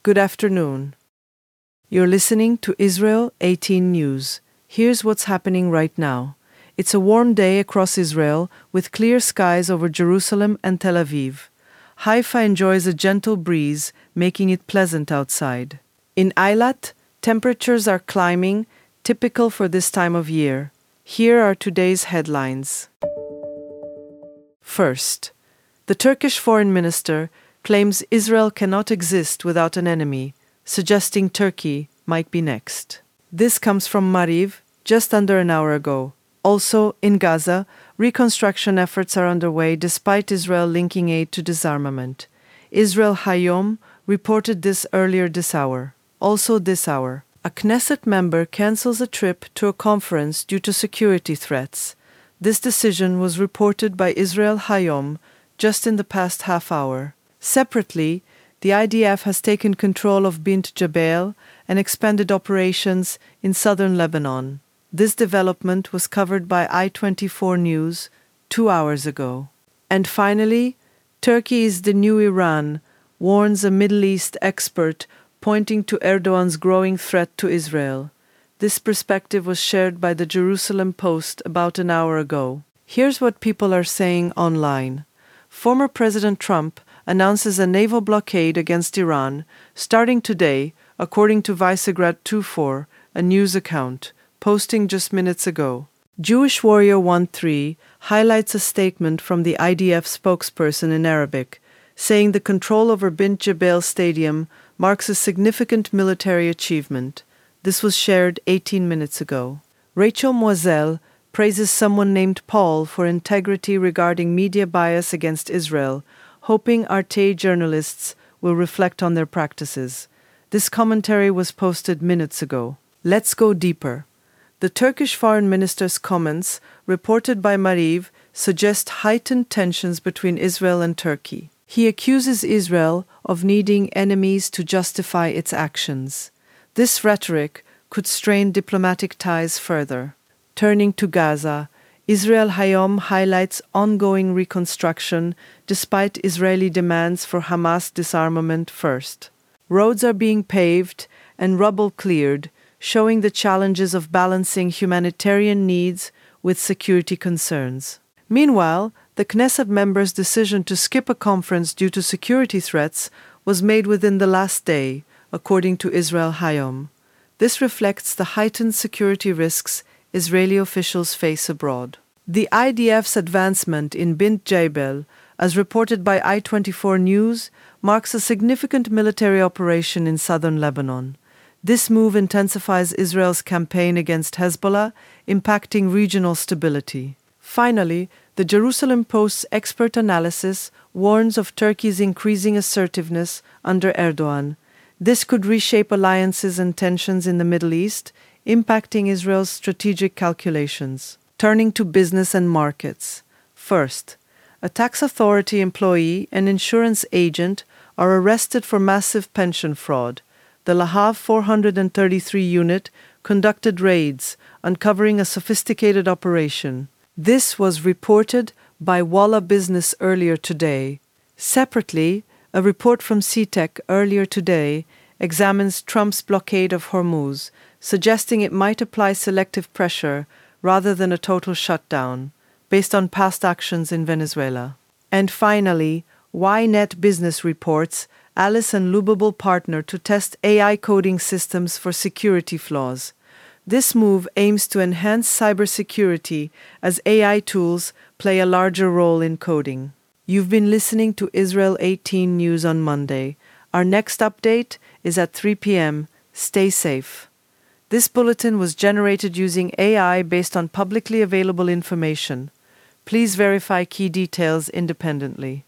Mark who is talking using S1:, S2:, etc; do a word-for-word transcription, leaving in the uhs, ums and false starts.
S1: Good afternoon. You're listening to Israel eighteen News. Here's what's happening right now. It's a warm day across Israel with clear skies over Jerusalem and Tel Aviv. Haifa enjoys a gentle breeze, making it pleasant outside. In Eilat, temperatures are climbing, typical for this time of year. Here are today's headlines. First, the Turkish foreign minister claims Israel cannot exist without an enemy, suggesting Turkey might be next. This comes from Maariv just under an hour ago. Also, in Gaza, reconstruction efforts are underway despite Israel linking aid to disarmament. Israel Hayom reported this earlier this hour. Also this hour, a Knesset member cancels a trip to a conference due to security threats. This decision was reported by Israel Hayom just in the past half hour. Separately, the I D F has taken control of Bint Jbeil and expanded operations in southern Lebanon. This development was covered by I twenty-four News two hours ago. And finally, Turkey is the new Iran, warns a Middle East expert pointing to Erdogan's growing threat to Israel. This perspective was shared by the Jerusalem Post about an hour ago. Here's what people are saying online. Former President Trump announces a naval blockade against Iran, starting today, according to Visegrad twenty-four, a news account, posting just minutes ago. Jewish Warrior thirteen highlights a statement from the I D F spokesperson in Arabic, saying the control over Bint Jbeil Stadium marks a significant military achievement. This was shared eighteen minutes ago. Rachel Moiselle praises someone named Paul for integrity regarding media bias against Israel, hoping R T A journalists will reflect on their practices. This commentary was posted minutes ago. Let's go deeper. The Turkish foreign minister's comments, reported by Maariv, suggest heightened tensions between Israel and Turkey. He accuses Israel of needing enemies to justify its actions. This rhetoric could strain diplomatic ties further. Turning to Gaza, Israel Hayom highlights ongoing reconstruction despite Israeli demands for Hamas disarmament first. Roads are being paved and rubble cleared, showing the challenges of balancing humanitarian needs with security concerns. Meanwhile, the Knesset members' decision to skip a conference due to security threats was made within the last day, according to Israel Hayom. This reflects the heightened security risks Israeli officials face abroad. The I D F's advancement in Bint Jbeil, as reported by I twenty-four News, marks a significant military operation in southern Lebanon. This move intensifies Israel's campaign against Hezbollah, impacting regional stability. Finally, the Jerusalem Post's expert analysis warns of Turkey's increasing assertiveness under Erdogan. This could reshape alliances and tensions in the Middle East, impacting Israel's strategic calculations. Turning to business and markets. First, a tax authority employee and insurance agent are arrested for massive pension fraud. The Lahav four thirty-three unit conducted raids, uncovering a sophisticated operation. This was reported by Walla Business earlier today. Separately, a report from C T E C earlier today examines Trump's blockade of Hormuz, suggesting it might apply selective pressure rather than a total shutdown, based on past actions in Venezuela. And finally, Ynet Business reports Alice and Lubable partner to test A I coding systems for security flaws. This move aims to enhance cybersecurity as A I tools play a larger role in coding. You've been listening to Israel eighteen News on Monday. Our next update is at three p.m. Stay safe. This bulletin was generated using A I based on publicly available information. Please verify key details independently.